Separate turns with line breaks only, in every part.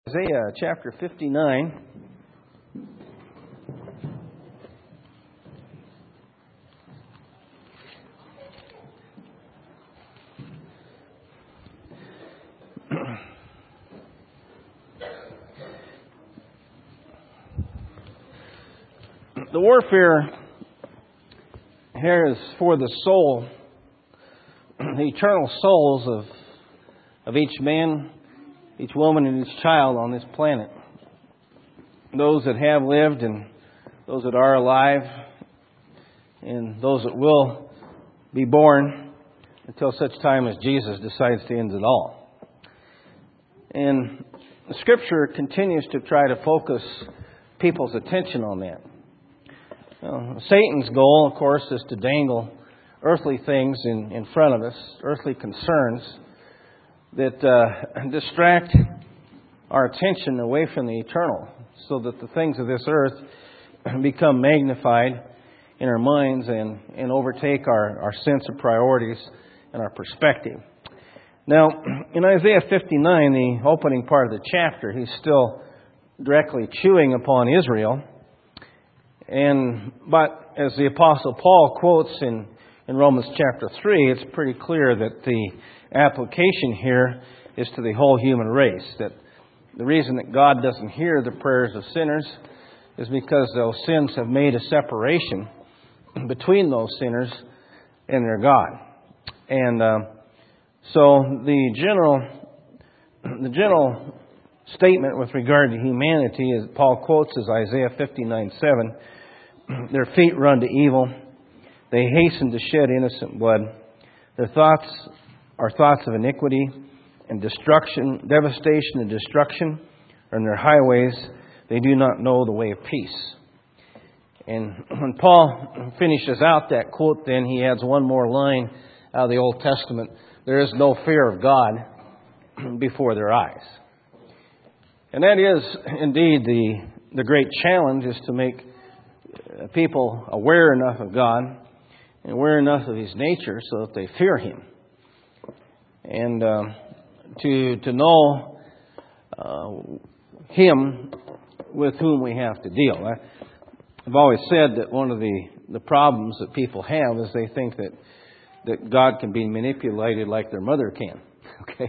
Isaiah chapter 59. The warfare here is for the soul, the eternal souls of each man, each woman, and each child on this planet. Those that have lived and those that are alive and those that will be born until such time as Jesus decides to end it all. And the Scripture continues to try to focus people's attention on that. Satan's goal, of course, is to dangle earthly things in front of us, earthly concerns that distract our attention away from the eternal, so that the things of this earth become magnified in our minds and overtake our sense of priorities and our perspective. Now, in Isaiah 59, the opening part of the chapter, he's still directly chewing upon Israel. But as the Apostle Paul quotes in Romans chapter 3, it's pretty clear that the application here is to the whole human race. That the reason that God doesn't hear the prayers of sinners is because those sins have made a separation between those sinners and their God. And so the general statement with regard to humanity, as Paul quotes, is Isaiah 59:7. Their feet run to evil. They hasten to shed innocent blood. Their thoughts are thoughts of iniquity and destruction, devastation and destruction are in their highways. They do not know the way of peace. And when Paul finishes out that quote, then he adds one more line out of the Old Testament. There is no fear of God before their eyes. And that is indeed the great challenge, is to make people aware enough of God and aware enough of His nature so that they fear Him. And to know Him with whom we have to deal. I've always said that one of the problems that people have is they think that God can be manipulated like their mother can. Okay?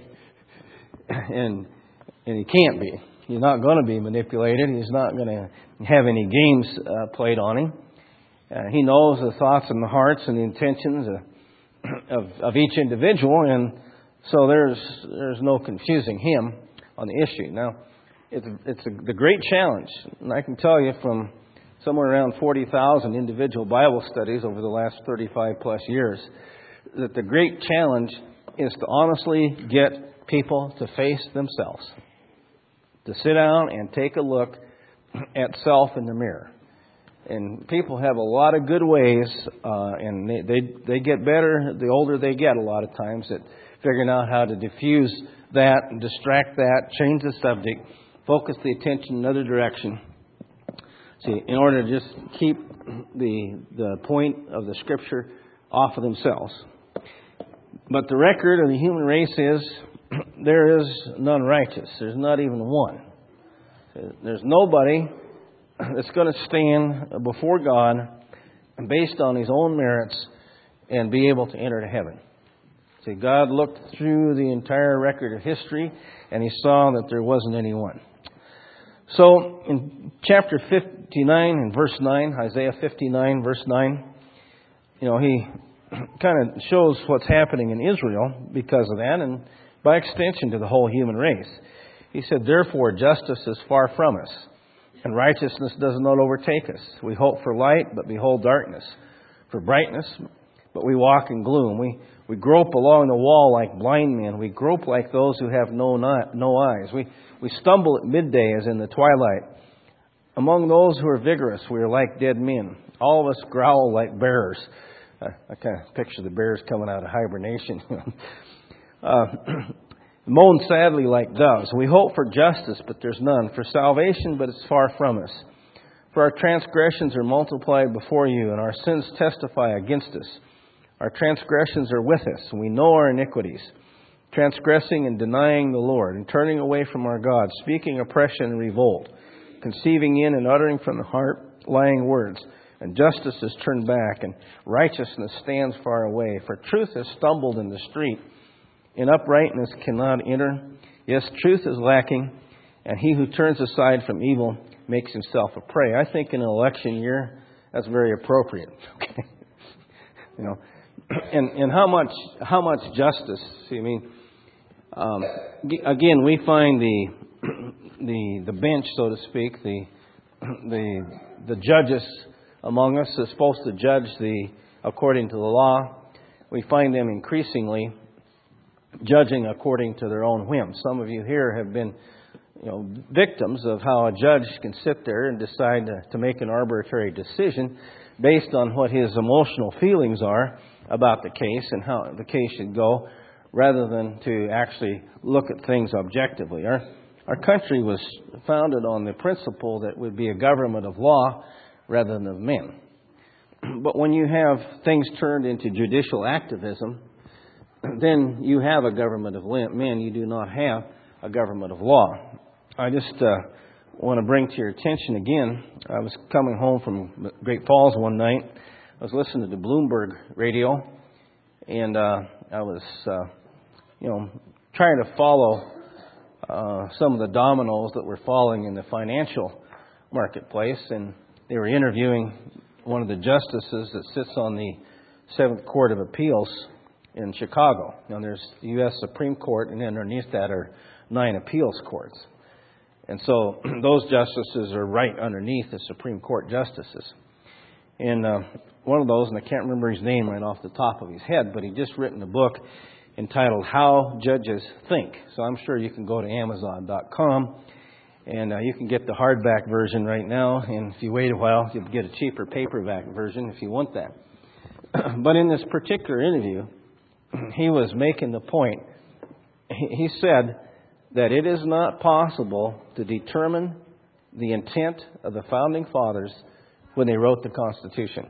And He can't be. He's not going to be manipulated. He's not going to have any games played on Him. He knows the thoughts and the hearts and the intentions of each individual, and so there's no confusing Him on the issue. Now, it's the great challenge, and I can tell you from somewhere around 40,000 individual Bible studies over the last 35 plus years, that the great challenge is to honestly get people to face themselves. To sit down and take a look at self in the mirror. And people have a lot of good ways, and they get better the older they get a lot of times, at figuring out how to diffuse that and distract that, change the subject, focus the attention in another direction. See, in order to just keep the point of the Scripture off of themselves. But the record of the human race is, there is none righteous. There's not even one. There's nobody that's going to stand before God based on his own merits and be able to enter to heaven. See, God looked through the entire record of history and He saw that there wasn't any one. So in chapter 59 and verse 9, Isaiah 59 verse 9, He kind of shows what's happening in Israel because of that, and by extension to the whole human race. He said, "Therefore justice is far from us, and righteousness does not overtake us. We hope for light, but behold darkness. For brightness, but we walk in gloom. We grope along the wall like blind men. We grope like those who have no eyes. We stumble at midday as in the twilight. Among those who are vigorous, we are like dead men. All of us growl like bears." I kind of picture the bears coming out of hibernation. "Moan sadly like doves. We hope for justice, but there's none. For salvation, but it's far from us. For our transgressions are multiplied before you, and our sins testify against us. Our transgressions are with us, and we know our iniquities. transgressing and denying the Lord, and turning away from our God, speaking oppression and revolt, conceiving in and uttering from the heart lying words. And justice is turned back, and righteousness stands far away. For truth has stumbled in the street, and uprightness cannot enter. Yes, truth is lacking, and he who turns aside from evil makes himself a prey. I think in an election year, that's very appropriate. Okay, you know, and how much justice? I mean, again, we find the bench, so to speak, the judges among us are supposed to judge according to the law. We find them increasingly judging according to their own whim. Some of you here have been, victims of how a judge can sit there and decide to make an arbitrary decision based on what his emotional feelings are about the case and how the case should go, rather than to actually look at things objectively. Our country was founded on the principle that it would be a government of law rather than of men. But when you have things turned into judicial activism, then you have a government of men. You do not have a government of law. I just want to bring to your attention again, I was coming home from Great Falls one night. I was listening to the Bloomberg radio, and I was, trying to follow some of the dominoes that were falling in the financial marketplace, and they were interviewing one of the justices that sits on the 7th Court of Appeals in Chicago. Now, there's the U.S. Supreme Court, and underneath that are 9 appeals courts. And so those justices are right underneath the Supreme Court justices. And one of those, and I can't remember his name right off the top of his head, but he just written a book entitled How Judges Think. So I'm sure you can go to Amazon.com and you can get the hardback version right now. And if you wait a while, you'll get a cheaper paperback version if you want that. But in this particular interview, he was making the point. He said that it is not possible to determine the intent of the Founding Fathers when they wrote the Constitution.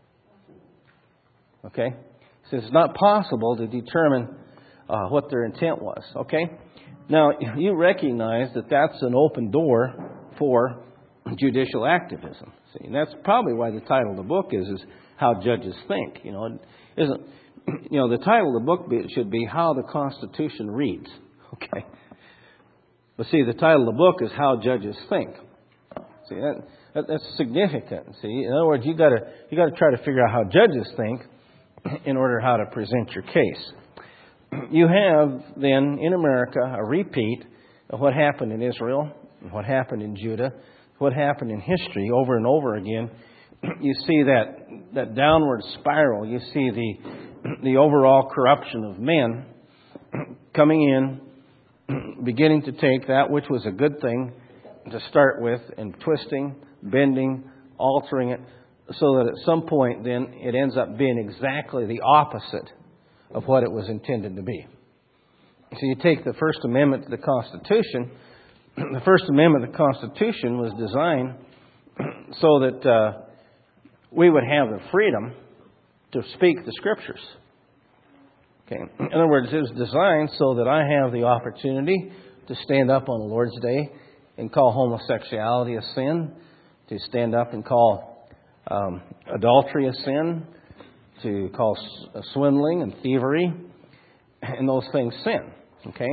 Okay? So it's not possible to determine what their intent was. Okay? Now, you recognize that that's an open door for judicial activism. See, and that's probably why the title of the book is How Judges Think. It isn't. The title of the book should be How the Constitution Reads. Okay? But see, the title of the book is How Judges Think. See, that's significant. See, in other words, you got to try to figure out how judges think in order how to present your case. You have then in America a repeat of what happened in Israel, what happened in Judah, what happened in history over and over again. You see that downward spiral. You see the overall corruption of men coming in, beginning to take that which was a good thing to start with and twisting, bending, altering it, so that at some point then it ends up being exactly the opposite of what it was intended to be. So you take the First Amendment to the Constitution. The First Amendment of the Constitution was designed so that we would have the freedom to speak the Scriptures. Okay. In other words, it was designed so that I have the opportunity to stand up on the Lord's Day and call homosexuality a sin, to stand up and call adultery a sin, to call swindling and thievery and those things sin. Okay?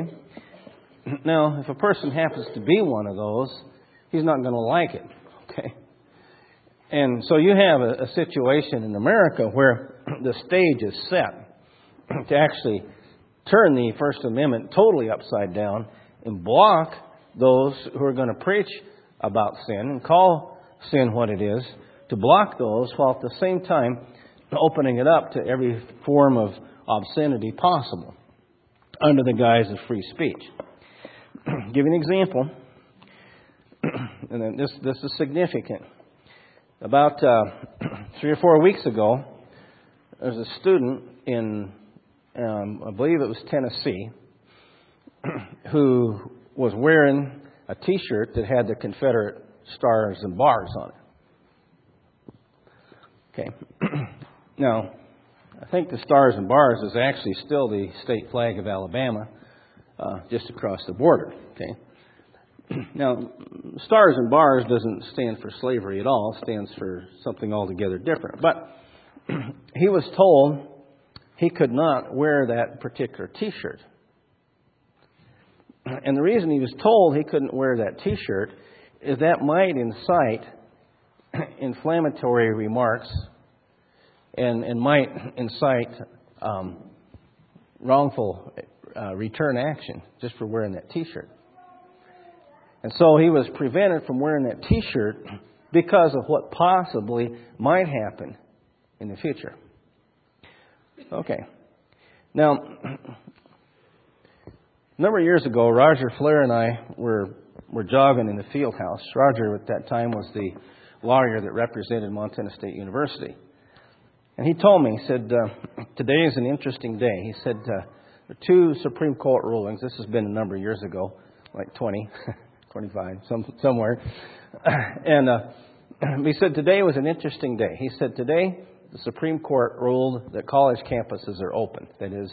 Now, if a person happens to be one of those, he's not going to like it. Okay? And so you have a situation in America where the stage is set to actually turn the First Amendment totally upside down and block those who are going to preach about sin and call sin what it is, to block those while at the same time opening it up to every form of obscenity possible under the guise of free speech. Give you an example, and then this is significant. About 3 or 4 weeks ago, there was a student in, I believe it was Tennessee, who was wearing a T-shirt that had the Confederate stars and bars on it. Okay. Now, I think the stars and bars is actually still the state flag of Alabama. just across the border. Okay. Now, Stars and Bars doesn't stand for slavery at all. It stands for something altogether different. But he was told he could not wear that particular T-shirt. And the reason he was told he couldn't wear that T-shirt is that might incite inflammatory remarks and might incite wrongful return action just for wearing that T-shirt. And so he was prevented from wearing that T-shirt because of what possibly might happen in the future. Okay. Now, a number of years ago, Roger Flair and I were jogging in the field house. Roger at that time was the lawyer that represented Montana State University. And he told me, he said, today is an interesting day. He said, there are two Supreme Court rulings. This has been a number of years ago, like 20, 25, somewhere. And he said, today was an interesting day. He said, today the Supreme Court ruled that college campuses are open. That is,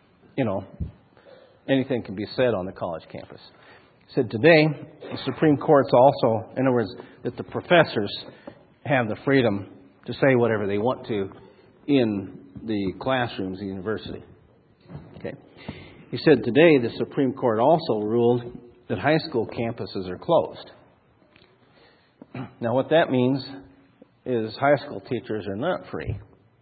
anything can be said on the college campus. He said, today the Supreme Court's also, in other words, that the professors have the freedom to say whatever they want to in the classrooms of the university. Okay. He said today the Supreme Court also ruled that high school campuses are closed. Now what that means is high school teachers are not free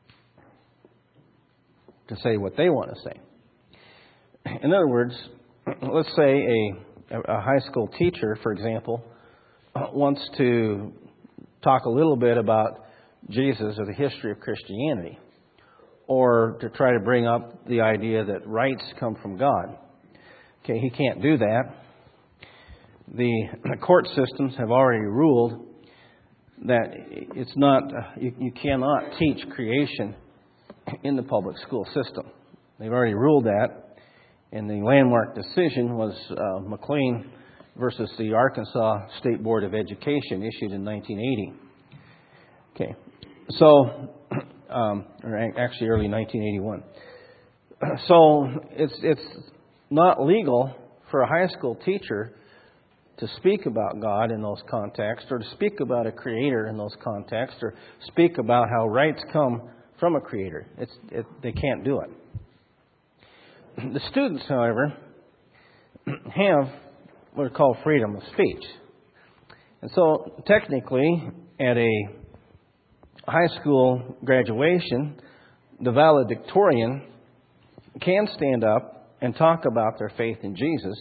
to say what they want to say. In other words, let's say a high school teacher, for example, wants to talk a little bit about Jesus or the history of Christianity, or to try to bring up the idea that rights come from God. Okay, he can't do that. The court systems have already ruled that it's not, you cannot teach creation in the public school system. They've already ruled that, and the landmark decision was McLean versus the Arkansas State Board of Education, issued in 1980. Okay, so, or actually early 1981. So it's not legal for a high school teacher to speak about God in those contexts, or to speak about a creator in those contexts, or speak about how rights come from a creator. They can't do it. The students, however, have what are called freedom of speech. And so technically, at a high school graduation, the valedictorian can stand up and talk about their faith in Jesus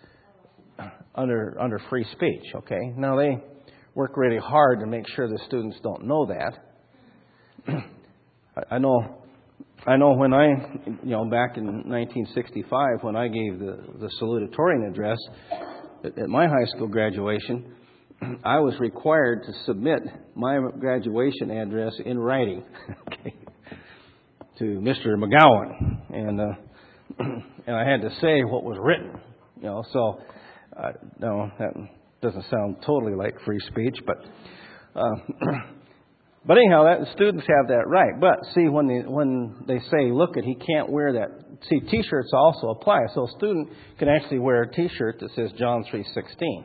under free speech. Okay, now they work really hard to make sure the students don't know that. I know when back in 1965, when I gave the salutatorian address at my high school graduation, I was required to submit my graduation address in writing to Mr. McGowan, and I had to say what was written. So no, that doesn't sound totally like free speech, but anyhow, the students have that right. But see, when they say, "Look, he can't wear that." See, T-shirts also apply. So a student can actually wear a T-shirt that says John 3:16.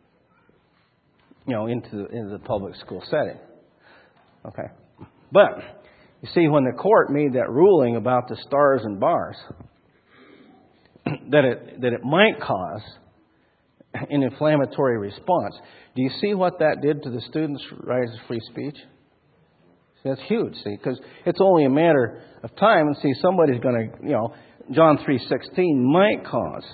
Into the public school setting. Okay. But, you see, when the court made that ruling about the Stars and Bars, that it might cause an inflammatory response, do you see what that did to the students' right of free speech? See, that's huge, see, because it's only a matter of time, and see, somebody's going to, John 3:16 might cause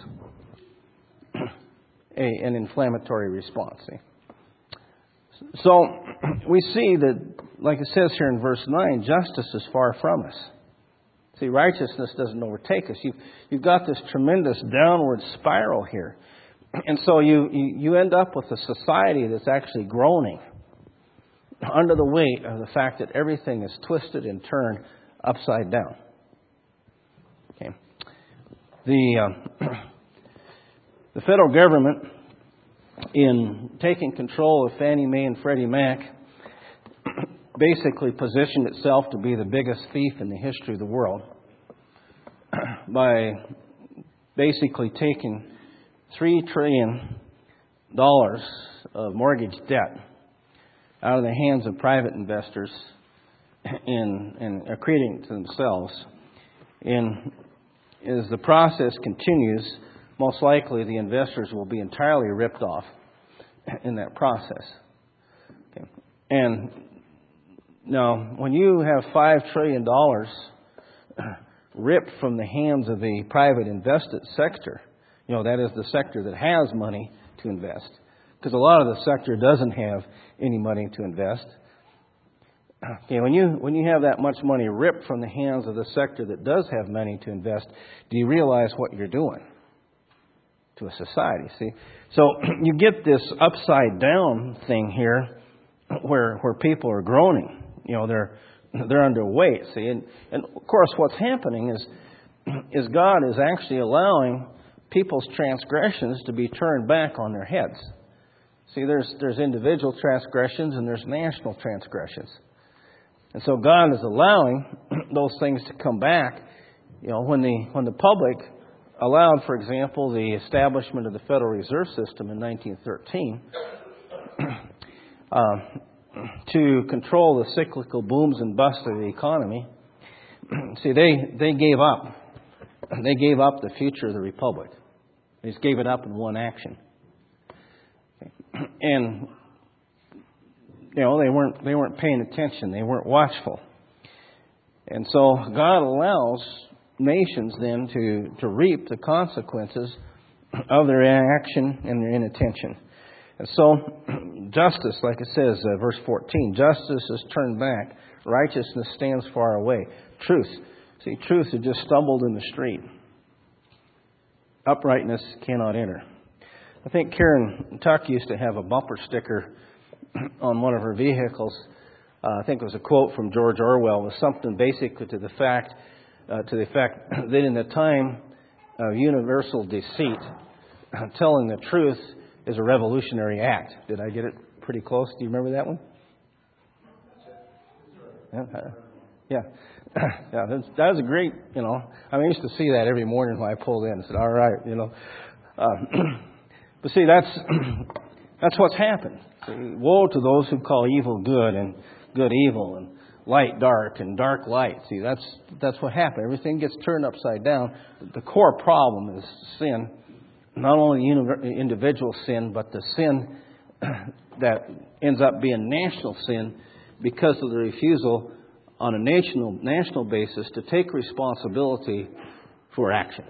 an inflammatory response, see. So we see that, like it says here in verse 9, justice is far from us. See, righteousness doesn't overtake us. You've got this tremendous downward spiral here. And so you end up with a society that's actually groaning under the weight of the fact that everything is twisted and turned upside down. Okay. The federal government, in taking control of Fannie Mae and Freddie Mac, basically positioned itself to be the biggest thief in the history of the world by basically taken $3 trillion of mortgage debt out of the hands of private investors and accreting it to themselves. And as the process continues, most likely the investors will be entirely ripped off in that process. Okay. And now, when you have $5 trillion ripped from the hands of the private invested sector, that is the sector that has money to invest, because a lot of the sector doesn't have any money to invest. Okay, when you have that much money ripped from the hands of the sector that does have money to invest, do you realize what you're doing to a society? See, so you get this upside down thing here, where people are groaning. They're underweight. See, and of course, what's happening is God is actually allowing people's transgressions to be turned back on their heads. See, there's individual transgressions and there's national transgressions. And so God is allowing those things to come back. When the public allowed, for example, the establishment of the Federal Reserve System in 1913 to control the cyclical booms and busts of the economy, see, they gave up. They gave up the future of the republic. They just gave it up in one action. And they weren't paying attention. They weren't watchful. And so God allows nations then to reap the consequences of their inaction and their inattention. And so justice, like it says, verse 14, justice is turned back, righteousness stands far away. Truth, see, truth had just stumbled in the street. Uprightness cannot enter. I think Karen Tuck used to have a bumper sticker on one of her vehicles. I think it was a quote from George Orwell. It was something basically to the effect that in the time of universal deceit, telling the truth is a revolutionary act. Did I get it pretty close? Do you remember that one? Yeah. Yeah, that was a great, I used to see that every morning when I pulled in. I said, all right, But see, that's what's happened. See, woe to those who call evil good and good evil and light dark and dark light. See, that's what happened. Everything gets turned upside down. The core problem is sin. Not only individual sin, but the sin that ends up being national sin because of the refusal on a national basis to take responsibility for action.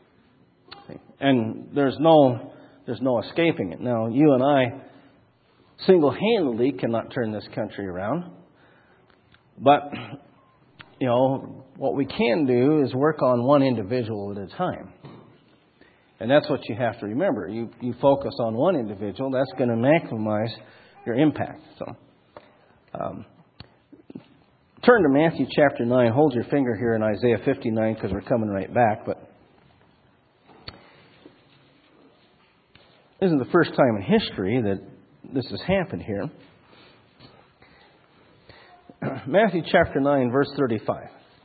And there's no escaping it. Now, you and I single-handedly cannot turn this country around. But, what we can do is work on one individual at a time. And that's what you have to remember. You focus on one individual, that's going to maximize your impact. So, turn to Matthew chapter 9. Hold your finger here in Isaiah 59 because we're coming right back. But this isn't the first time in history that this has happened here. Matthew chapter 9, verse 35.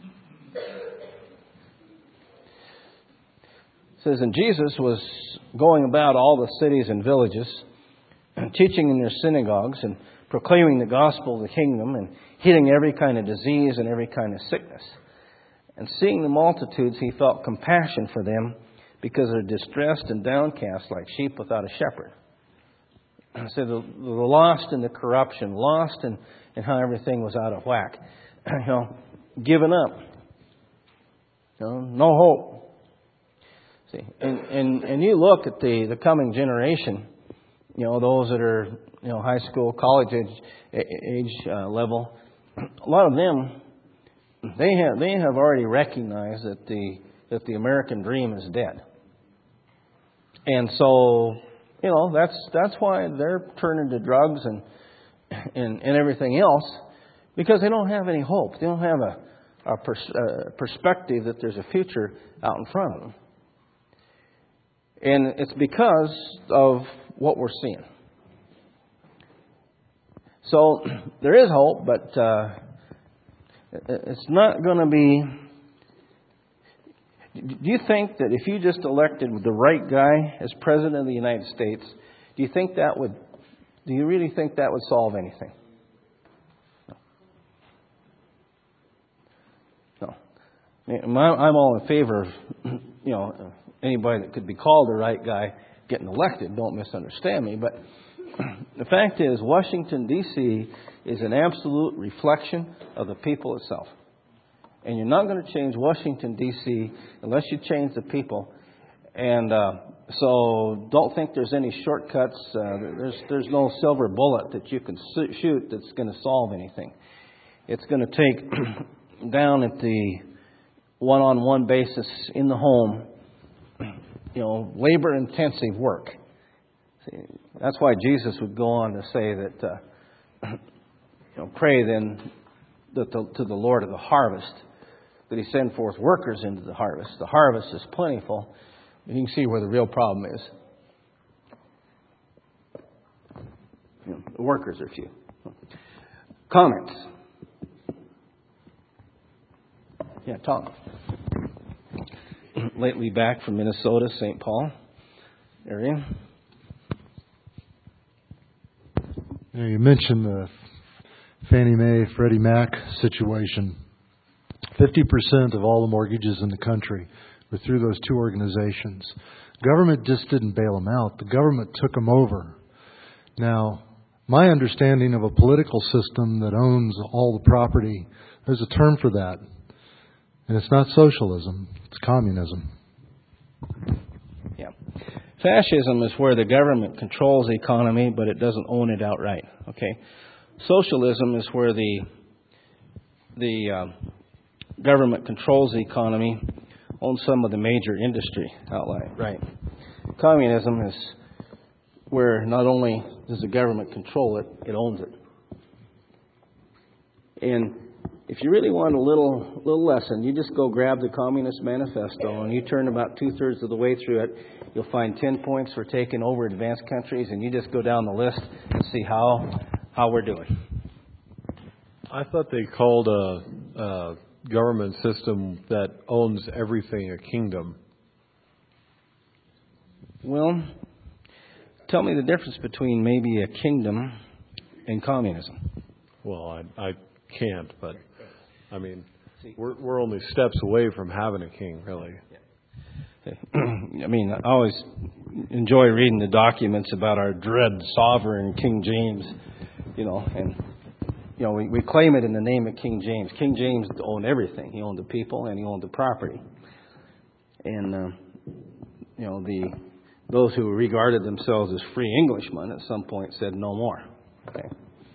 It says, and Jesus was going about all the cities and villages, teaching in their synagogues and proclaiming the gospel of the kingdom and healing every kind of disease and every kind of sickness. And seeing the multitudes, he felt compassion for them because they're distressed and downcast like sheep without a shepherd. So the lost in the corruption, lost in how everything was out of whack, given up, no hope. See, and you look at the coming generation, those that are high school, college age level. A lot of them, they have already recognized that the American dream is dead, and so that's why they're turning to drugs and everything else, because they don't have any hope. They don't have a perspective that there's a future out in front of them. And it's because of what we're seeing. So there is hope, but it's not going to be... Do you think that if you just elected the right guy as President of the United States, do you really think that would solve anything? No. I'm all in favor of, anybody that could be called the right guy getting elected. Don't misunderstand me. But the fact is, Washington, D.C. is an absolute reflection of the people itself. And you're not going to change Washington, D.C. unless you change the people. And so don't think there's any shortcuts. There's no silver bullet that you can shoot that's going to solve anything. It's going to take down at the one-on-one basis in the home, labor-intensive work. See, that's why Jesus would go on to say that, pray then to the Lord of the harvest that He send forth workers into the harvest. The harvest is plentiful, and you can see where the real problem is. The workers are few. Comments? Yeah, Tom. Lately back from Minnesota, St. Paul area.
You mentioned the Fannie Mae, Freddie Mac situation. 50% of all the mortgages in the country were through those two organizations. Government just didn't bail them out. The government took them over. Now, my understanding of a political system that owns all the property, there's a term for that. And it's not socialism, it's communism.
Yeah. Fascism is where the government controls the economy, but it doesn't own it outright. Okay. Socialism is where the government controls the economy, owns some of the major industry outright. Right. Communism is where not only does the government control it, it owns it. And if you really want a little lesson, you just go grab the Communist Manifesto and you turn about 2/3 of the way through it. You'll find 10 points for taking over advanced countries, and you just go down the list and see how we're doing.
I thought they called a government system that owns everything a kingdom.
Well, tell me the difference between maybe a kingdom and communism.
Well, I can't, but I mean, we're only steps away from having a king, really.
I mean, I always enjoy reading the documents about our dread sovereign King James, we claim it in the name of King James. King James owned everything. He owned the people and he owned the property. And, those who regarded themselves as free Englishmen at some point said no more. Okay.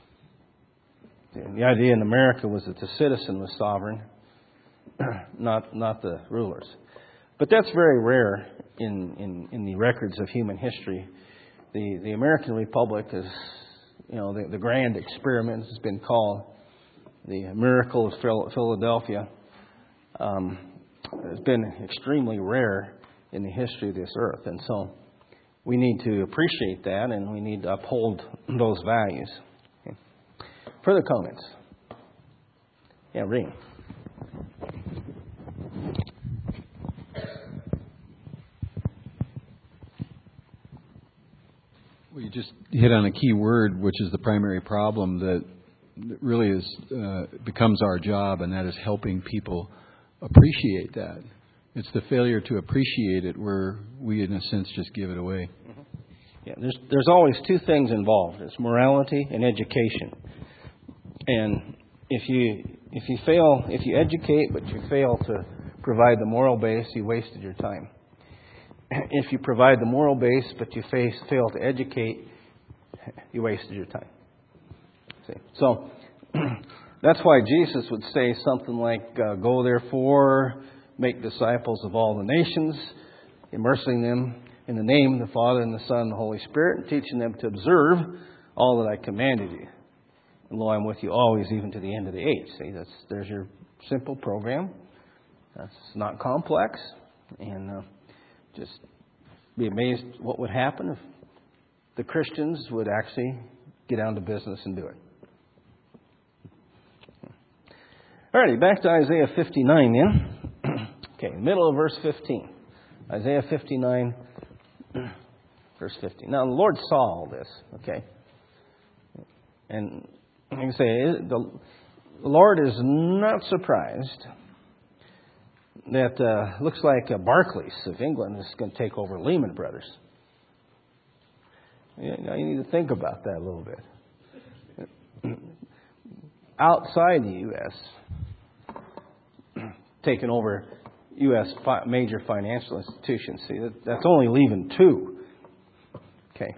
The idea in America was that the citizen was sovereign, not the rulers. But that's very rare in the records of human history. The American Republic is, the grand experiment has been called. The miracle of Philadelphia has been extremely rare in the history of this earth. And so we need to appreciate that, and we need to uphold those values. Okay. Further comments? Yeah, Ring.
Well, you just hit on a key word, which is the primary problem that really becomes our job, and that is helping people appreciate that. It's the failure to appreciate it where we, in a sense, just give it away.
Mm-hmm. Yeah, there's always two things involved. It's morality and education. And if you educate but you fail to provide the moral base, you wasted your time. If you provide the moral base but you fail to educate, you wasted your time. See? So that's why Jesus would say something like, "Go therefore, make disciples of all the nations, immersing them in the name of the Father and the Son and the Holy Spirit, and teaching them to observe all that I commanded you. And lo, I'm with you always, even to the end of the age." See, there's your simple program. That's not complex. And just be amazed what would happen if the Christians would actually get down to business and do it. All righty, back to Isaiah 59 then. Okay, middle of verse 15. Isaiah 59, verse 15. Now, the Lord saw all this, okay? And I can say, the Lord is not surprised that looks like Barclays of England is going to take over Lehman Brothers. You need to think about that a little bit. Outside the U.S., taking over U.S. major financial institutions. See, that's only leaving two. Okay.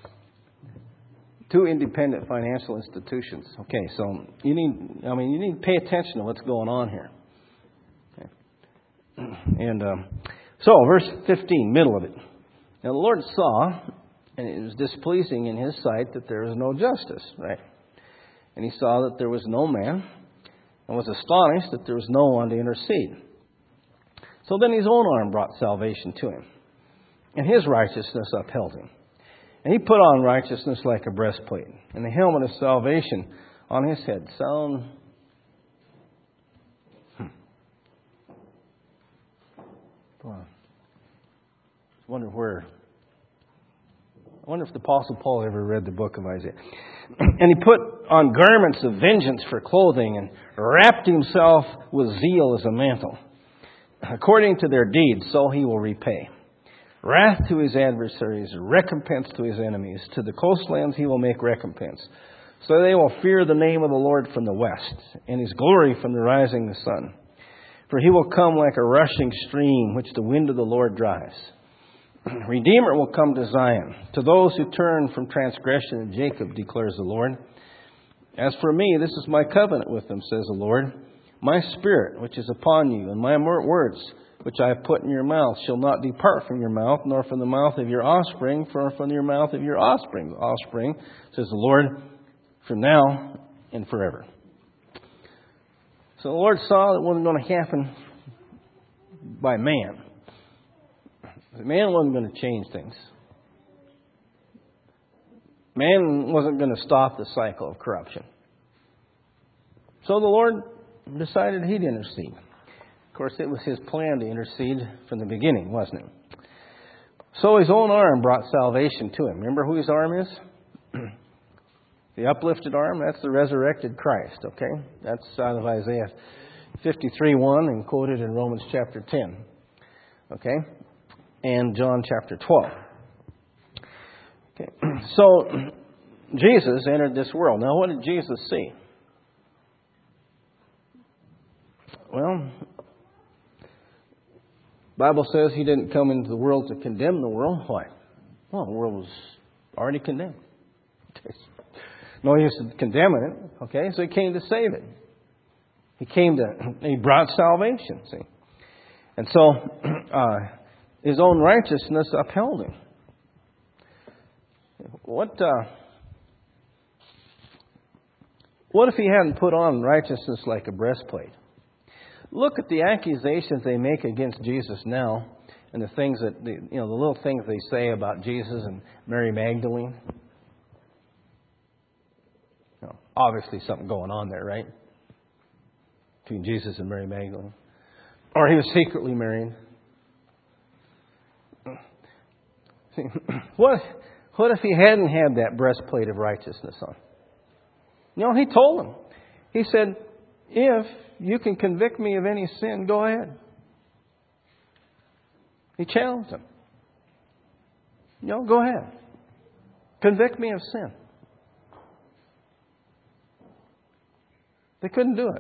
Two independent financial institutions. Okay, so you need to pay attention to what's going on here. Okay. And so, verse 15, middle of it. Now the Lord saw, and it was displeasing in His sight that there was no justice, right? And He saw that there was no man, and was astonished that there was no one to intercede. So then His own arm brought salvation to Him, and His righteousness upheld Him. And He put on righteousness like a breastplate, and the helmet of salvation on His head. Sound? I wonder if the Apostle Paul ever read the book of Isaiah. And He put on garments of vengeance for clothing, and wrapped Himself with zeal as a mantle. According to their deeds, so He will repay. Wrath to His adversaries, recompense to His enemies. To the coastlands He will make recompense. So they will fear the name of the Lord from the west, and His glory from the rising of the sun. For He will come like a rushing stream, which the wind of the Lord drives. Redeemer will come to Zion, to those who turn from transgression in Jacob, declares the Lord. As for me, this is my covenant with them, says the Lord. My spirit, which is upon you, and my words, which I have put in your mouth, shall not depart from your mouth, nor from the mouth of your offspring, nor from your mouth of your offspring, says the Lord, from now and forever. So the Lord saw that it wasn't going to happen by man. Man wasn't going to change things. Man wasn't going to stop the cycle of corruption. So the Lord decided He'd intercede. Of course, it was His plan to intercede from the beginning, wasn't it? So His own arm brought salvation to Him. Remember who His arm is? The uplifted arm, that's the resurrected Christ, okay? That's out of Isaiah 53:1 and quoted in Romans chapter 10, okay? And John chapter 12. Okay. So, Jesus entered this world. Now, what did Jesus see? Well, the Bible says He didn't come into the world to condemn the world. Why? Well, the world was already condemned. No use in condemning it. Okay, so He came to save it. He brought salvation, see. And so, His own righteousness upheld Him. What if He hadn't put on righteousness like a breastplate? Look at the accusations they make against Jesus now, and the things that the little things they say about Jesus and Mary Magdalene. Obviously, something going on there, right? Between Jesus and Mary Magdalene, or he was secretly married. See, what if He hadn't had that breastplate of righteousness on? He told them. He said, if you can convict me of any sin, go ahead. He challenged them. Go ahead. Convict me of sin. They couldn't do it.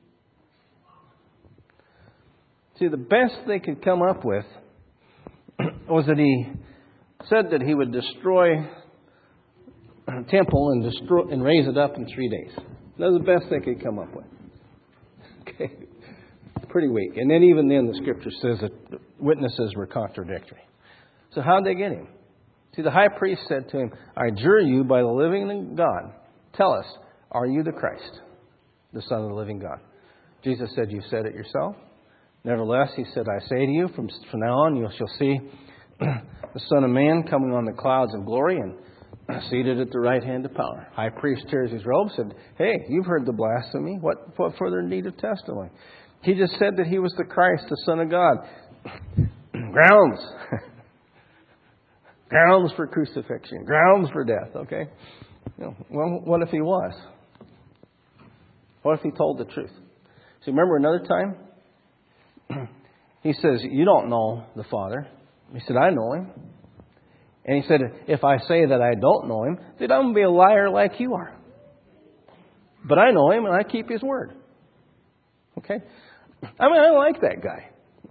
See, the best they could come up with was that He said that He would destroy a temple and raise it up in 3 days. That was the best they could come up with. Okay, pretty weak. And then even then, the Scripture says that witnesses were contradictory. So how did they get Him? See, the high priest said to Him, I adjure you by the living God, tell us, are you the Christ, the Son of the living God? Jesus said, you've said it yourself. Nevertheless, He said, I say to you, from now on you shall see the Son of Man coming on the clouds of glory and seated at the right hand of power. High priest tears his robe, said, hey, you've heard the blasphemy. What further need of testimony? He just said that He was the Christ, the Son of God. Grounds. Grounds for crucifixion. Grounds for death, okay? Well, what if He was? What if He told the truth? See, remember another time? He says, you don't know the Father. He said, I know Him. And He said, if I say that I don't know Him, then I'm going to be a liar like you are. But I know Him and I keep His word. Okay? I mean, I like that guy.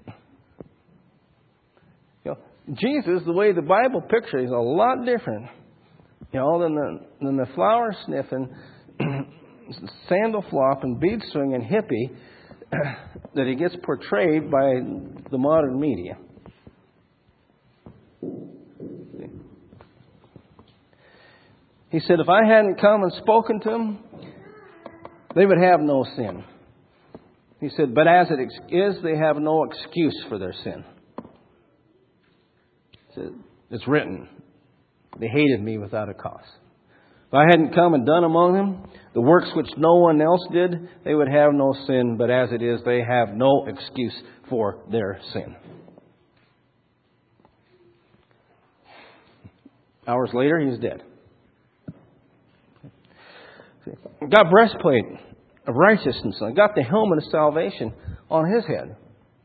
Jesus, the way the Bible pictures, is a lot different, than the flower sniffing, sandal flopping, bead swinging hippie that he gets portrayed by the modern media. He said, if I hadn't come and spoken to them, they would have no sin. He said, but as it is, they have no excuse for their sin. He said, it's written, they hated me without a cause. If I hadn't come and done among them the works which no one else did, they would have no sin, but as it is, they have no excuse for their sin. Hours later, he's dead. Got breastplate of righteousness. I got the helmet of salvation on his head.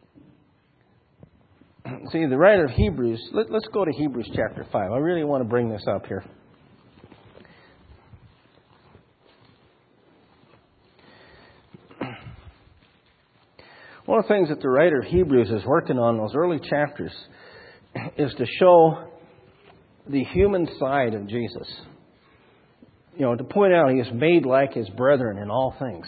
See, the writer of Hebrews, let's go to Hebrews chapter 5. I really want to bring this up here. One of the things that the writer of Hebrews is working on in those early chapters is to show the human side of Jesus. To point out He is made like His brethren in all things.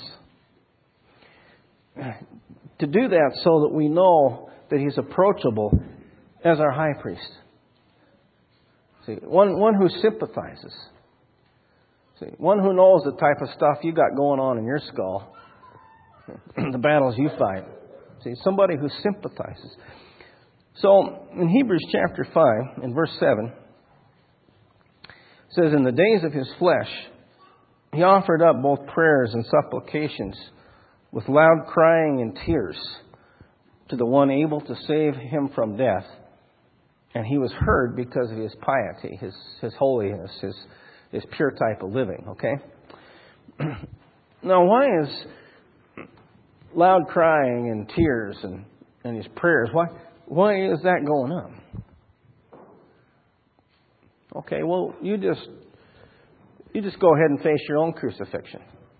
To do that so that we know that He's approachable as our high priest. See, one who sympathizes. See, one who knows the type of stuff you got going on in your skull, the battles you fight. See, somebody who sympathizes. So, in Hebrews chapter 5, in verse 7, it says, in the days of His flesh, He offered up both prayers and supplications with loud crying and tears to the one able to save him from death. And He was heard because of His piety, His holiness, His pure type of living. Okay? Now, why is loud crying and tears and His prayers, why is that going on? Okay, well, you just go ahead and face your own crucifixion.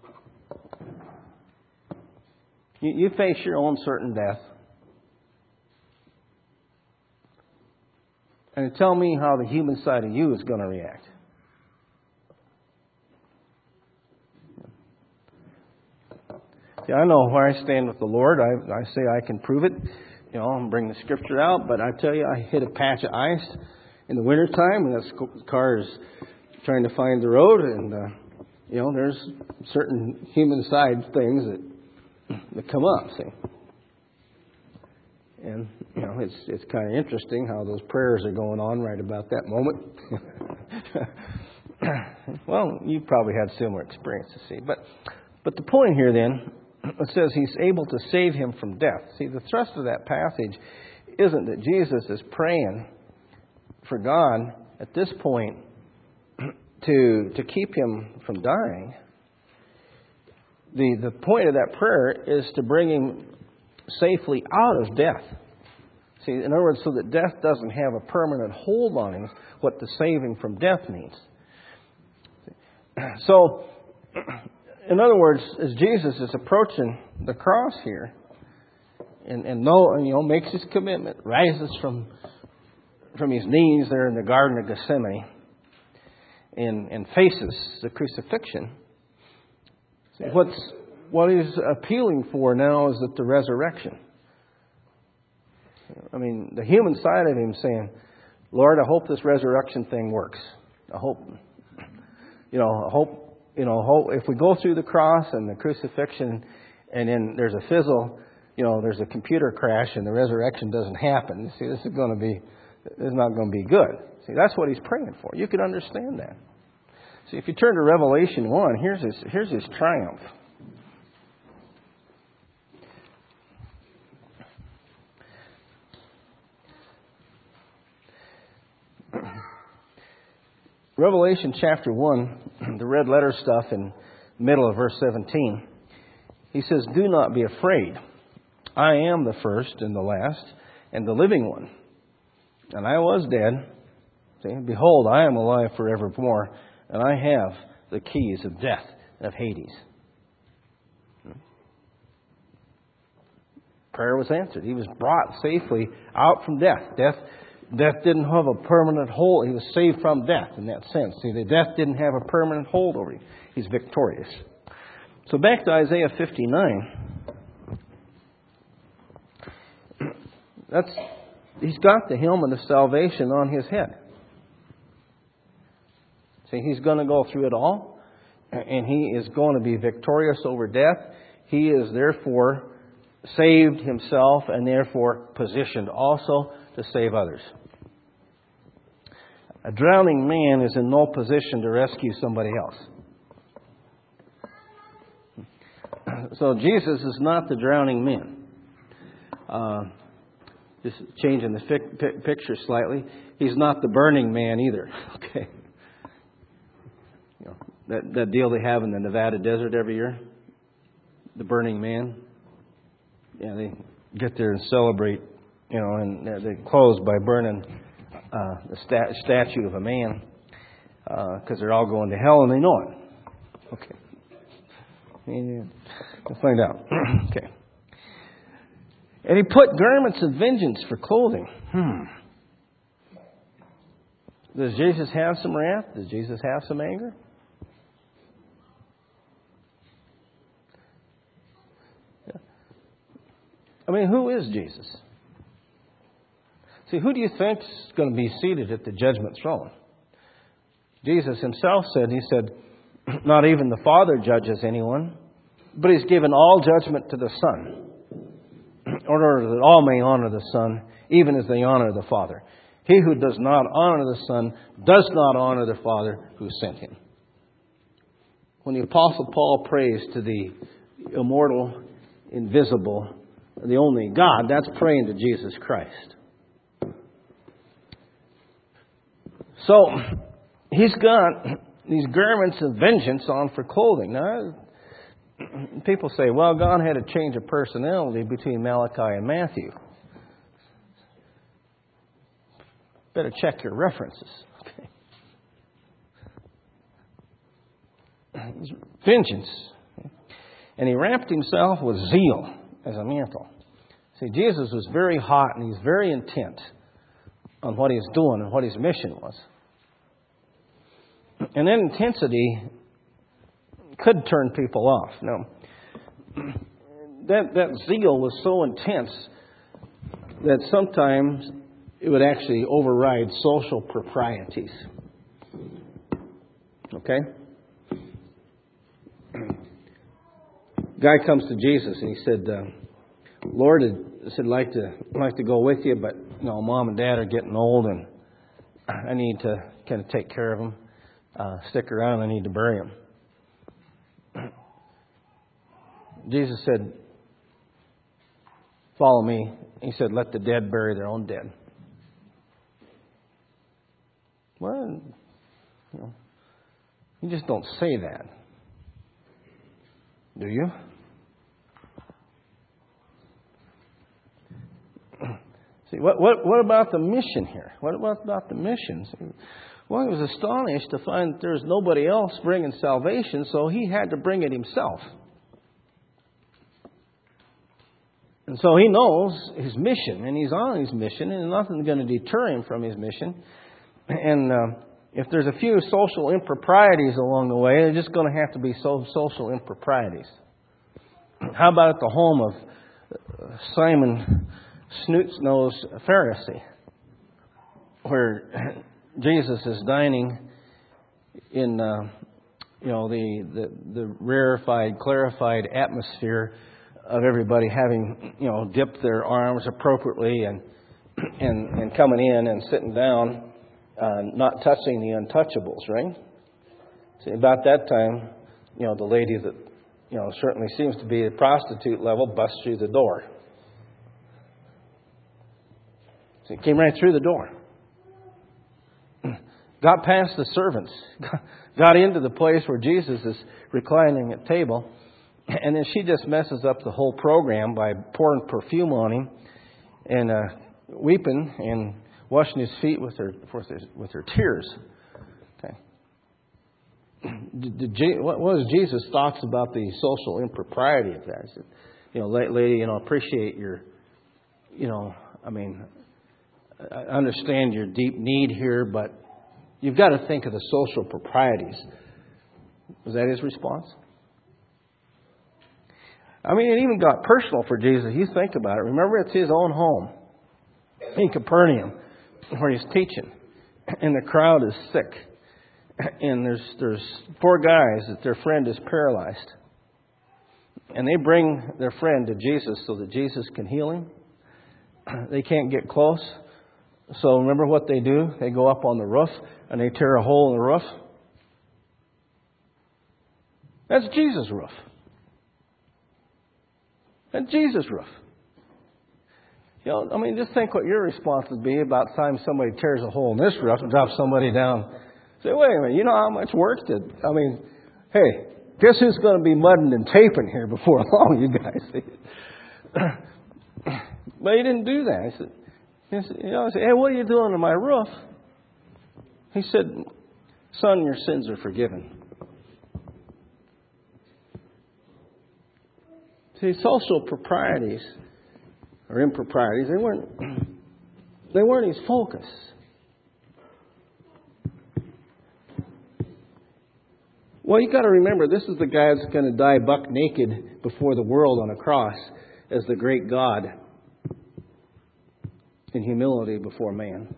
You face your own certain death. And tell me how the human side of you is going to react. See, I know where I stand with the Lord. I say I can prove it. And bring the Scripture out. But I tell you, I hit a patch of ice in the wintertime, and that car is trying to find the road, and there's certain human side things that come up. See, and it's kind of interesting how those prayers are going on right about that moment. Well, you probably had similar experiences. See, but the point here then, it says He's able to save him from death. See, the thrust of that passage isn't that Jesus is praying for God at this point to keep him from dying. The point of that prayer is to bring him safely out of death. See, in other words, so that death doesn't have a permanent hold on him, what the saving from death means. So, in other words, as Jesus is approaching the cross here, and makes his commitment, rises from his knees there in the Garden of Gethsemane, and faces the crucifixion. What he's appealing for now is that the resurrection. I mean, the human side of him saying, Lord, I hope this resurrection thing works. I hope if we go through the cross and the crucifixion and then there's a fizzle, there's a computer crash and the resurrection doesn't happen. See, this is not going to be good. See, that's what he's praying for. You can understand that. See, if you turn to Revelation 1, here's his triumph. Revelation chapter 1, the red letter stuff in the middle of verse 17, he says, "Do not be afraid. I am the first and the last and the living one. And I was dead. See, behold, I am alive forevermore, and I have the keys of death and of Hades." Prayer was answered. He was brought safely out from death. Death didn't have a permanent hold. He was saved from death in that sense. See, the death didn't have a permanent hold over him. He's victorious. So back to Isaiah 59. He's got the helmet of salvation on his head. See, he's going to go through it all, and he is going to be victorious over death. He is therefore saved himself and therefore positioned also to save others. A drowning man is in no position to rescue somebody else. So Jesus is not the drowning man. Just changing the picture slightly. He's not the burning man either. Okay. You know, that deal they have in the Nevada desert every year, the Burning Man. Yeah, they get there and celebrate, you know, and they close by burning the statue of a man because they're all going to hell and they know it. Okay. We'll find out. Okay. And he put garments of vengeance for clothing. Does Jesus have some wrath? Does Jesus have some anger? Yeah. I mean, who is Jesus? See, who do you think is going to be seated at the judgment throne? Jesus himself said, he said, not even the Father judges anyone, but he's given all judgment to the Son, in order that all may honor the Son, even as they honor the Father. He who does not honor the Son does not honor the Father who sent him. When the Apostle Paul prays to the immortal, invisible, the only God, that's praying to Jesus Christ. So, he's got these garments of vengeance on for clothing. Now, people say, well, God had a change of personality between Malachi and Matthew. Better check your references. Okay. Vengeance. And he wrapped himself with zeal as a mantle. See, Jesus was very hot and he's very intent on what he's doing and what his mission was. And that intensity could turn people off. Now, that zeal was so intense that sometimes it would actually override social proprieties. Okay? Guy comes to Jesus and he said, Lord, I'd like to go with you, but you know, Mom and Dad are getting old and I need to kind of take care of them. Stick around, I need to bury them. Jesus said, follow me. He said, let the dead bury their own dead. Well, you know, you just don't say that, do you? See, what about the mission here? What about the mission? Well, he was astonished to find that there's nobody else bringing salvation, so he had to bring it himself. And so he knows his mission, and he's on his mission, and nothing's going to deter him from his mission. And if there's a few social improprieties along the way, they're just going to have to be social improprieties. How about at the home of Simon Snoots-Nose Pharisee, where Jesus is dining in the rarefied, clarified atmosphere of everybody having dipped their arms appropriately and coming in and sitting down, not touching the untouchables, right? See, about that time, the lady that certainly seems to be a prostitute level busts through the door. See, it came right through the door. got past the servants, got into the place where Jesus is reclining at table, and then she just messes up the whole program by pouring perfume on him and weeping and washing his feet with her tears. Okay. What was Jesus' thoughts about the social impropriety of that? He said, lady, appreciate your, I understand your deep need here, but you've got to think of the social proprieties. Was that his response? It even got personal for Jesus. You think about it. Remember, it's his own home in Capernaum where he's teaching. And the crowd is sick. And there's 4 guys that their friend is paralyzed. And they bring their friend to Jesus so that Jesus can heal him. They can't get close. So remember what they do? They go up on the roof and they tear a hole in the roof. That's Jesus' roof. That's Jesus' roof. Just think what your response would be about the time somebody tears a hole in this roof and drops somebody down. Say, wait a minute, you know how much work hey, guess who's going to be mudding and taping here before long, you guys? But he didn't do that. He said, hey, what are you doing to my roof? He said, son, your sins are forgiven. See, social proprieties or improprieties, they weren't his focus. Well, you got to remember, this is the guy that's going to die buck naked before the world on a cross as the great God in humility before man.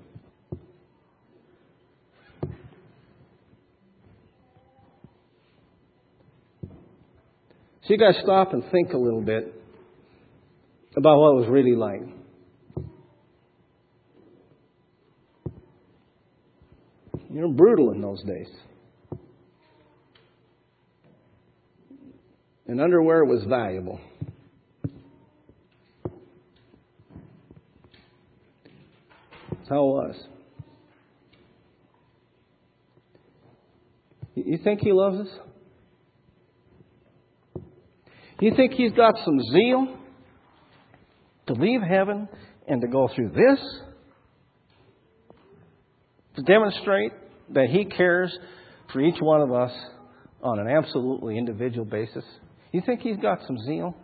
So you got to stop and think a little bit about what it was really like. Brutal in those days. And underwear was valuable. That's how it was. You think he loves us? You think he's got some zeal to leave heaven and to go through this? To demonstrate that he cares for each one of us on an absolutely individual basis? You think he's got some zeal?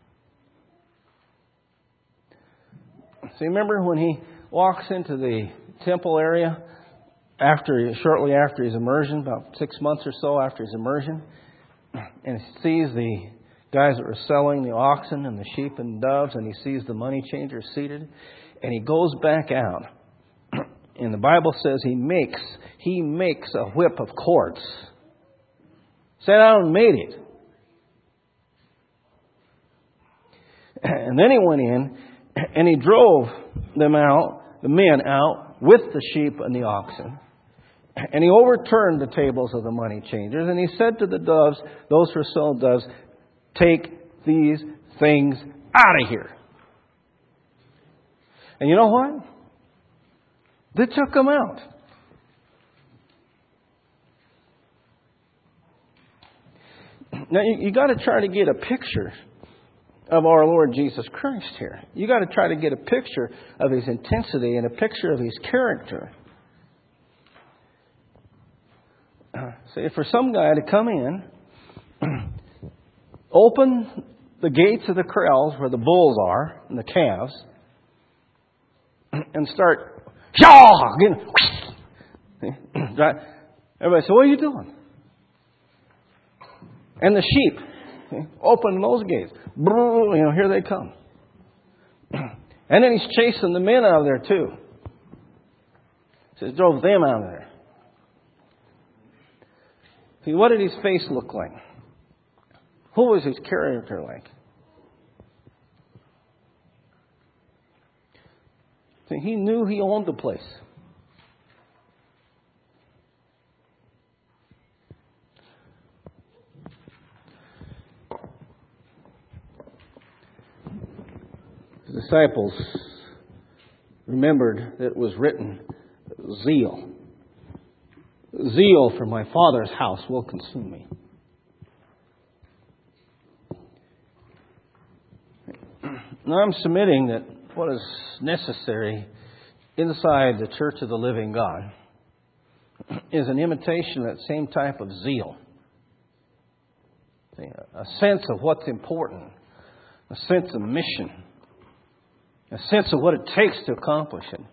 See, remember when he walks into the temple area shortly after his immersion, about 6 months or so after his immersion, and he sees the guys that were selling the oxen and the sheep and doves, and he sees the money changers seated, and he goes back out. And the Bible says he makes a whip of cords. Sat down and made it. And then he went in and he drove the men out with the sheep and the oxen. And he overturned the tables of the money changers. And he said to the doves, those who sold doves, take these things out of here. And you know what? They took them out. Now, you got to try to get a picture of our Lord Jesus Christ here. You got to try to get a picture of his intensity and a picture of his character. See, for some guy to come in, open the gates of the corrals where the bulls are and the calves, and start, everybody said, what are you doing? And the sheep, open those gates. Here they come. And then he's chasing the men out of there too. He says, drove them out of there. See, what did his face look like? Who was his character like? See, he knew he owned the place. The disciples remembered that it was written, zeal. zeal for my Father's house will consume me. Now I'm submitting that what is necessary inside the Church of the Living God is an imitation of that same type of zeal. A sense of what's important. A sense of mission. A sense of what it takes to accomplish it.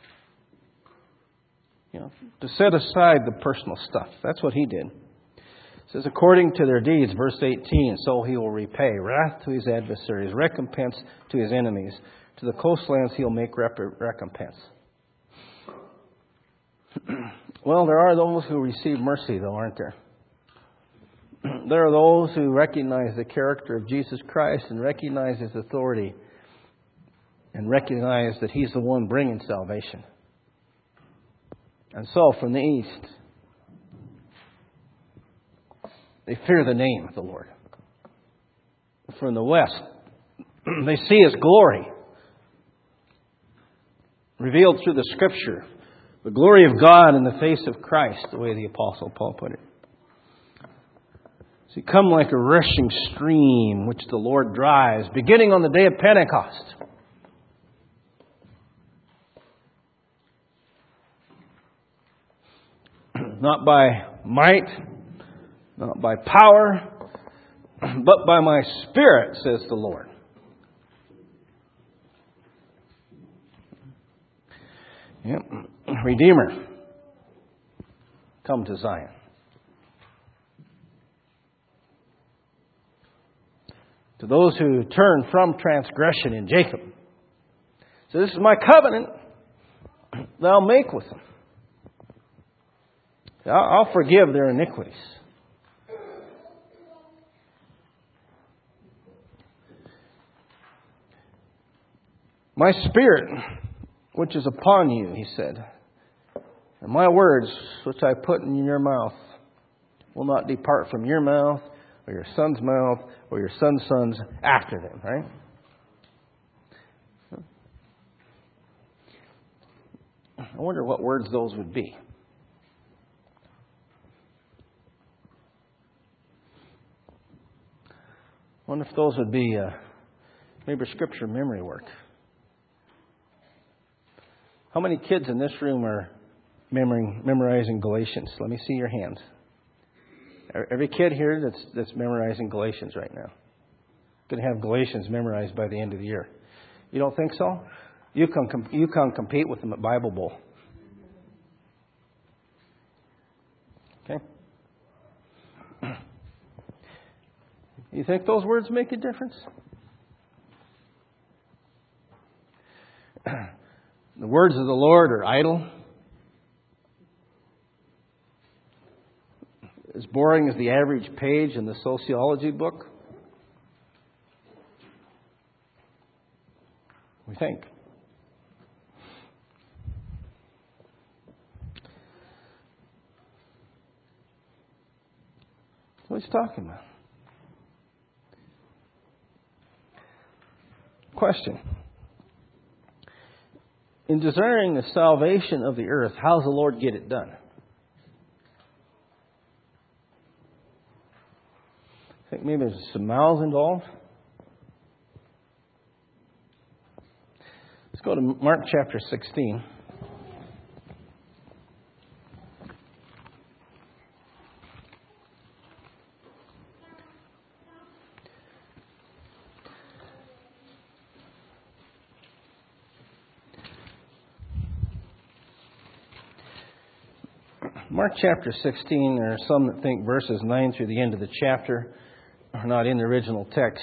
To set aside the personal stuff. That's what he did. It says, according to their deeds, verse 18, so he will repay wrath to his adversaries, recompense to his enemies. To the coastlands he'll make recompense. Well, there are those who receive mercy, though, aren't there? There are those who recognize the character of Jesus Christ and recognize His authority and recognize that He's the one bringing salvation. And so, from the east, they fear the name of the Lord. From the west, they see His glory revealed through the Scripture. The glory of God in the face of Christ, the way the Apostle Paul put it. So you come like a rushing stream which the Lord drives, beginning on the day of Pentecost. Not by might, not by power, but by my Spirit, says the Lord. Yep. Redeemer, come to Zion. To those who turn from transgression in Jacob. So this is my covenant that I'll make with them. I'll forgive their iniquities. My Spirit, which is upon you, he said, and my words, which I put in your mouth, will not depart from your mouth, or your son's mouth, or your son's sons after them, right? I wonder what words those would be. I wonder if those would be maybe Scripture memory work. How many kids in this room are memorizing Galatians? Let me see your hands. Every kid here that's memorizing Galatians right now. Going to have Galatians memorized by the end of the year. You don't think so? You can compete with them at Bible Bowl. Okay? You think those words make a difference? The words of the Lord are idle. As boring as the average page in the sociology book. We think. What he's talking about. Question. In desiring the salvation of the earth, how does the Lord get it done? I think maybe there's some mouths involved. Let's go to Mark chapter 16. Mark chapter 16, there are some that think verses 9 through the end of the chapter are not in the original text.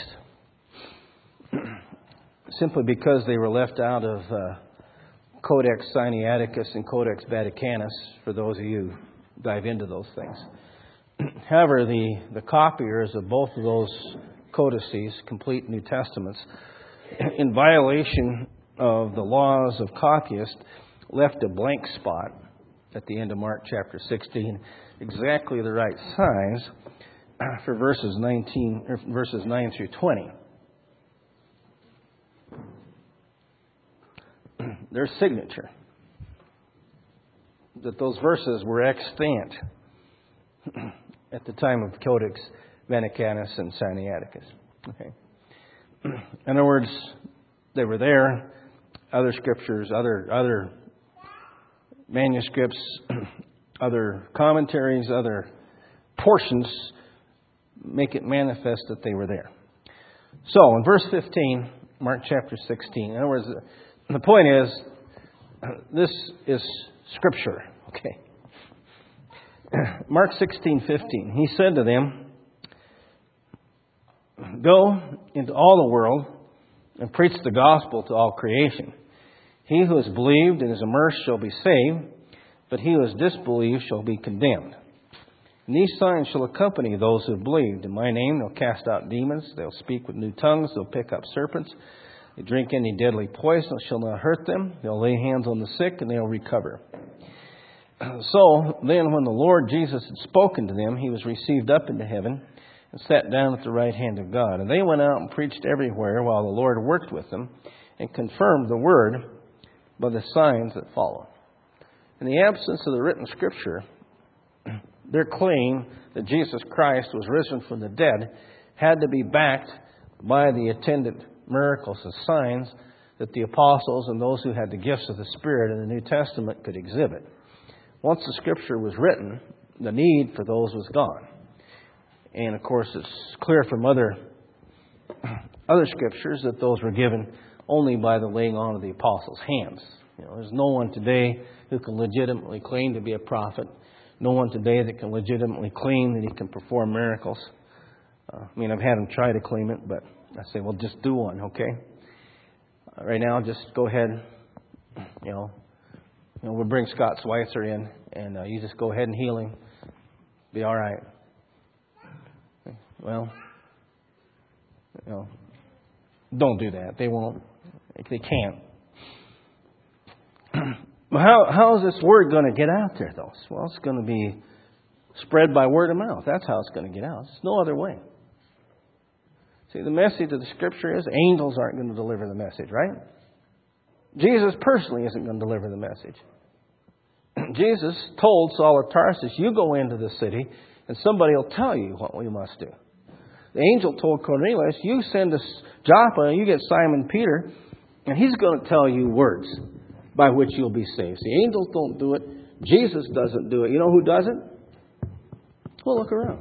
Simply because they were left out of Codex Sinaiticus and Codex Vaticanus, for those of you who dive into those things. However, the copiers of both of those codices, complete New Testaments, in violation of the laws of copyists, left a blank spot at the end of Mark chapter 16, exactly the right size for verses 9 through 20. Their signature. that those verses were extant at the time of Codex Vaticanus and Sinaiticus. Okay. In other words, they were there. Other scriptures, other manuscripts, other commentaries, other portions make it manifest that they were there. So, in verse 15, Mark chapter 16, in other words, the point is, this is Scripture. Okay. Mark 16:15. He said to them, "Go into all the world and preach the gospel to all creation. He who has believed and is immersed shall be saved, but he who has disbelieved shall be condemned. And these signs shall accompany those who have believed. In my name they'll cast out demons, they'll speak with new tongues, they'll pick up serpents. They drink any deadly poison, it shall not hurt them. They'll lay hands on the sick, and they'll recover." So then when the Lord Jesus had spoken to them, he was received up into heaven and sat down at the right hand of God. And they went out and preached everywhere while the Lord worked with them and confirmed the word by the signs that followed. In the absence of the written Scripture, their claim that Jesus Christ was risen from the dead had to be backed by the attendant miracles and signs that the apostles and those who had the gifts of the Spirit in the New Testament could exhibit. Once the Scripture was written, the need for those was gone. And of course, it's clear from other Scriptures that those were given only by the laying on of the apostles' hands. There's no one today who can legitimately claim to be a prophet. No one today that can legitimately claim that he can perform miracles. I've had them try to claim it, but I say, well, just do one, okay? Right now, just go ahead. We'll bring Scott Schweitzer in, and you just go ahead and heal him. Be all right. Well, don't do that. They won't. They can't. How is this word going to get out there, though? Well, it's going to be spread by word of mouth. That's how it's going to get out. There's no other way. See, the message of the Scripture is angels aren't going to deliver the message, right? Jesus personally isn't going to deliver the message. Jesus told Saul of Tarsus, "You go into the city, and somebody will tell you what we must do." The angel told Cornelius, "You send to Joppa, and you get Simon Peter, and he's going to tell you words by which you'll be saved." See, angels don't do it. Jesus doesn't do it. You know who does it? Well, look around.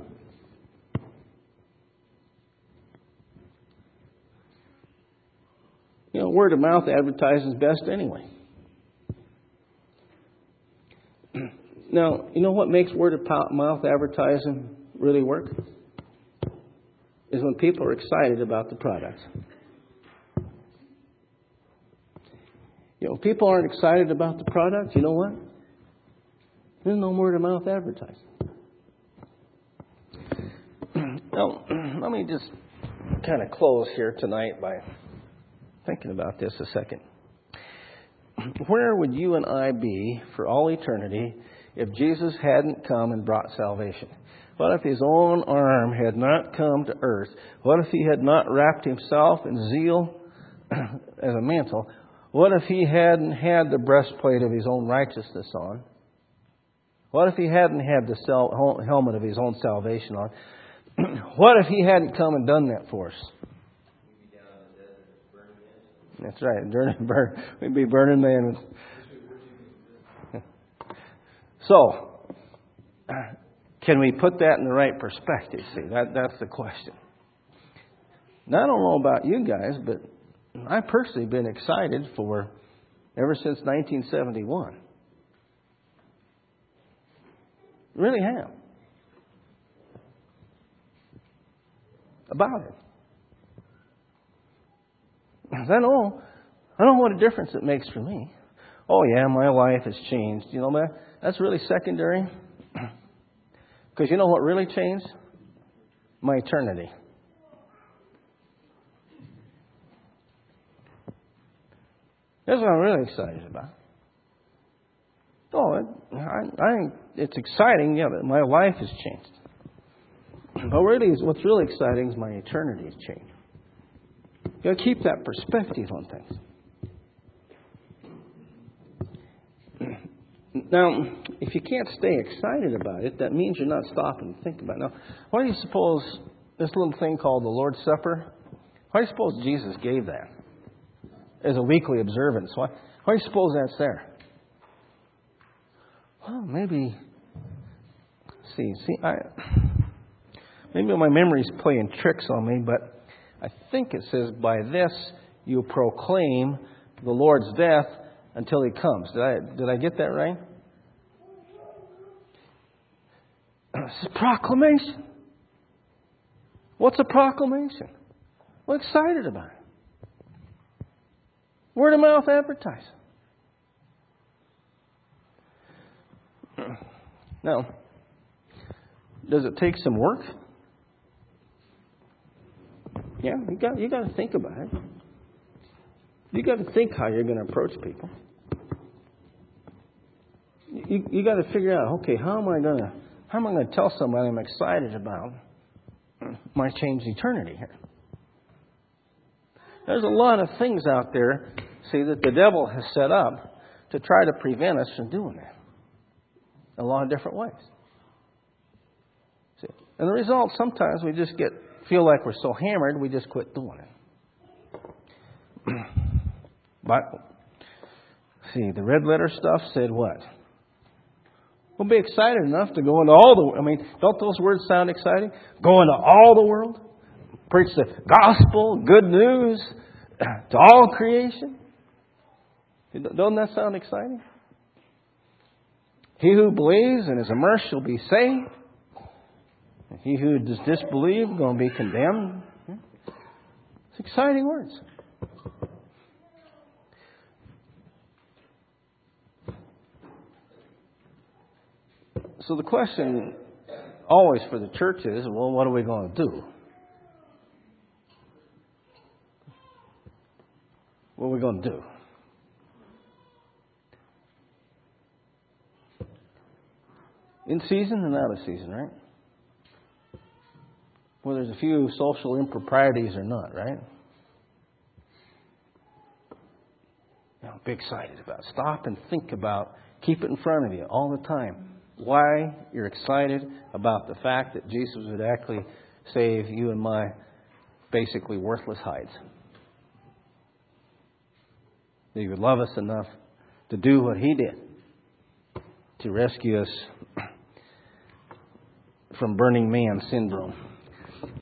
Word of mouth advertising is best anyway. Now, you know what makes word of mouth advertising really work? Is when people are excited about the product. If people aren't excited about the product, you know what? There's no word of mouth advertising. Now, let me just kind of close here tonight by thinking about this a second. Where would you and I be for all eternity if Jesus hadn't come and brought salvation? What if His own arm had not come to earth? What if He had not wrapped Himself in zeal as a mantle? What if He hadn't had the breastplate of His own righteousness on? What if He hadn't had the helmet of His own salvation on? What if He hadn't come and done that for us? That's right. We'd be burning men. So, can we put that in the right perspective? See, that's the question. Now, I don't know about you guys, but I've personally been excited for ever since 1971. Really have. About it. Because I know what a difference it makes for me. Oh yeah, my life has changed. That's really secondary. Because you know what really changed? My eternity. That's what I'm really excited about. It's exciting, yeah, that my life has changed. But really, what's really exciting is my eternity has changed. You got to keep that perspective on things. Now, if you can't stay excited about it, that means you're not stopping to think about it. Now, why do you suppose this little thing called the Lord's Supper, why do you suppose Jesus gave that as a weekly observance? Why do you suppose that's there? Well, maybe my memory's playing tricks on me, but I think it says, by this you proclaim the Lord's death until He comes. Did I get that right? It's a proclamation. What's a proclamation? We're excited about it. Word of mouth advertising. Now, does it take some work? Yeah, you got to think about it. You got to think how you're going to approach people. You got to figure out, okay, how am I going to tell somebody I'm excited about my changed eternity here? There's a lot of things out there, see, that the devil has set up to try to prevent us from doing that. A lot of different ways. See? And the result, sometimes we just feel like we're so hammered, we just quit doing it. But, see, the red letter stuff said what? We'll be excited enough to go into don't those words sound exciting? Go into all the world, preach the gospel, good news to all creation. Doesn't that sound exciting? He who believes and is immersed shall be saved. He who does disbelieve is going to be condemned. It's exciting words. So the question always for the church is, well, what are we going to do? What are we going to do? In season and out of season, right? Well, there's a few social improprieties or not, right? Be excited about it. Stop and think about, keep it in front of you all the time. Why you're excited about the fact that Jesus would actually save you and my basically worthless hides. That He would love us enough to do what He did to rescue us from Burning Man syndrome.